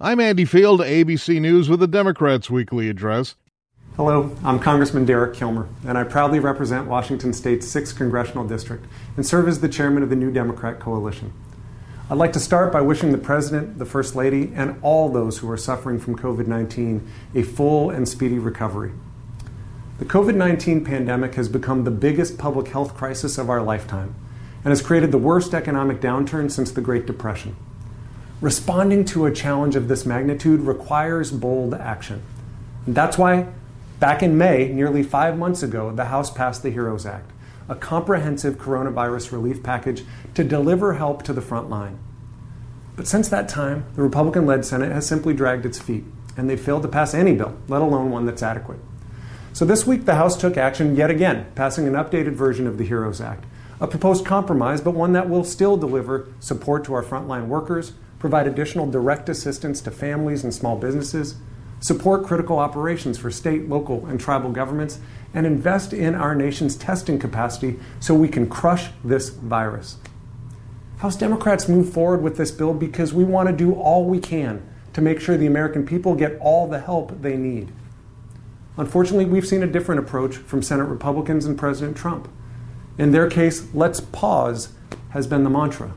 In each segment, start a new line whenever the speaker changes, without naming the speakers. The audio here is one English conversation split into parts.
I'm Andy Field, ABC News with the Democrats' Weekly Address.
Hello, I'm Congressman Derek Kilmer, and I proudly represent Washington State's 6th Congressional District and serve as the chairman of the New Democrat Coalition. I'd like to start by wishing the President, the First Lady, and all those who are suffering from COVID-19 a full and speedy recovery. The COVID-19 pandemic has become the biggest public health crisis of our lifetime and has created the worst economic downturn since the Great Depression. Responding to a challenge of this magnitude requires bold action. And that's why, back in May, nearly 5 months ago, the House passed the HEROES Act, a comprehensive coronavirus relief package to deliver help to the front line. But since that time, the Republican-led Senate has simply dragged its feet, and they've failed to pass any bill, let alone one that's adequate. So this week, the House took action yet again, passing an updated version of the HEROES Act, a proposed compromise, but one that will still deliver support to our frontline workers, provide additional direct assistance to families and small businesses, support critical operations for state, local, and tribal governments, and invest in our nation's testing capacity so we can crush this virus. House Democrats move forward with this bill because we want to do all we can to make sure the American people get all the help they need. Unfortunately, we've seen a different approach from Senate Republicans and President Trump. In their case, let's pause has been the mantra.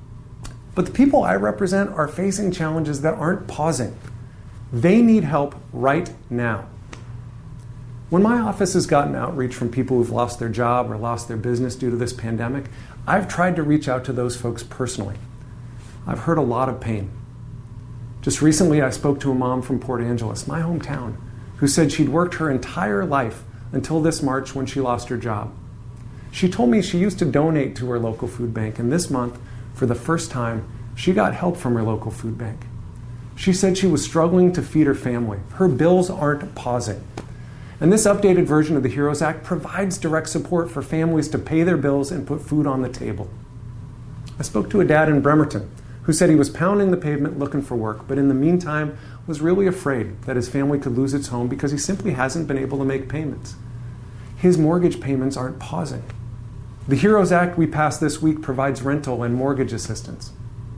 But the people I represent are facing challenges that aren't pausing. They need help right now. When my office has gotten outreach from people who've lost their job or lost their business due to this pandemic, I've tried to reach out to those folks personally. I've heard a lot of pain. Just recently, I spoke to a mom from Port Angeles, my hometown, who said she'd worked her entire life until this March when she lost her job. She told me she used to donate to her local food bank, and this month, for the first time, she got help from her local food bank. She said she was struggling to feed her family. Her bills aren't pausing. And this updated version of the HEROES Act provides direct support for families to pay their bills and put food on the table. I spoke to a dad in Bremerton who said he was pounding the pavement looking for work, but in the meantime was really afraid that his family could lose its home because he simply hasn't been able to make payments. His mortgage payments aren't pausing. The HEROES Act we passed this week provides rental and mortgage assistance.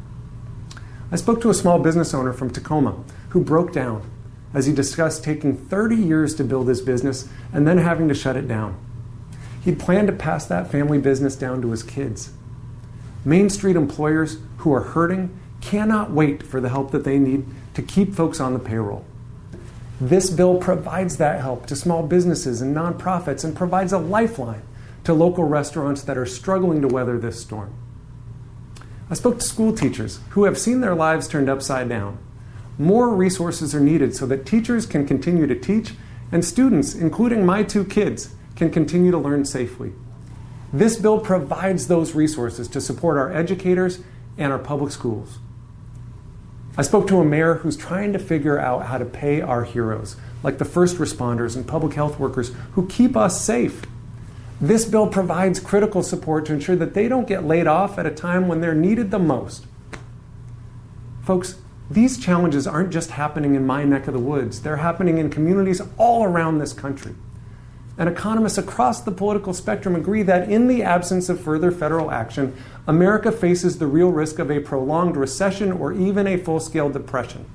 I spoke to a small business owner from Tacoma who broke down as he discussed taking 30 years to build his business and then having to shut it down. He'd planned to pass that family business down to his kids. Main Street employers who are hurting cannot wait for the help that they need to keep folks on the payroll. This bill provides that help to small businesses and nonprofits and provides a lifeline to local restaurants that are struggling to weather this storm. I spoke to school teachers who have seen their lives turned upside down. More resources are needed so that teachers can continue to teach and students, including my 2 kids, can continue to learn safely. This bill provides those resources to support our educators and our public schools. I spoke to a mayor who's trying to figure out how to pay our heroes, like the first responders and public health workers who keep us safe. This bill provides critical support to ensure that they don't get laid off at a time when they're needed the most. Folks, these challenges aren't just happening in my neck of the woods. They're happening in communities all around this country. And economists across the political spectrum agree that in the absence of further federal action, America faces the real risk of a prolonged recession or even a full-scale depression.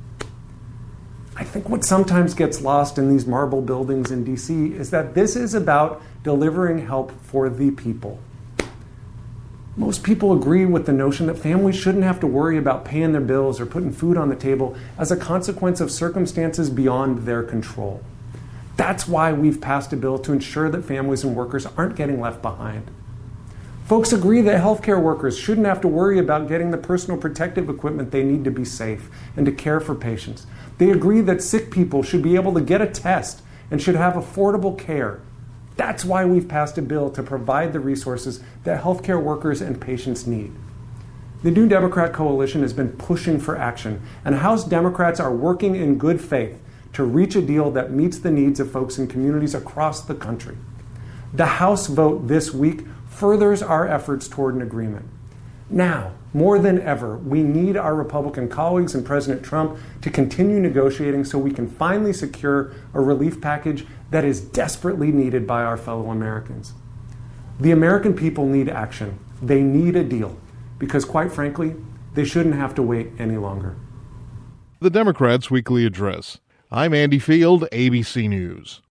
I think what sometimes gets lost in these marble buildings in D.C. is that this is about delivering help for the people. Most people agree with the notion that families shouldn't have to worry about paying their bills or putting food on the table as a consequence of circumstances beyond their control. That's why we've passed a bill to ensure that families and workers aren't getting left behind. Folks agree that healthcare workers shouldn't have to worry about getting the personal protective equipment they need to be safe and to care for patients. They agree that sick people should be able to get a test and should have affordable care. That's why we've passed a bill to provide the resources that healthcare workers and patients need. The New Democrat Coalition has been pushing for action, and House Democrats are working in good faith to reach a deal that meets the needs of folks in communities across the country. The House vote this week furthers our efforts toward an agreement. Now, more than ever, we need our Republican colleagues and President Trump to continue negotiating so we can finally secure a relief package that is desperately needed by our fellow Americans. The American people need action. They need a deal because, quite frankly, they shouldn't have to wait any longer.
The Democrats' Weekly Address. I'm Andy Field, ABC News.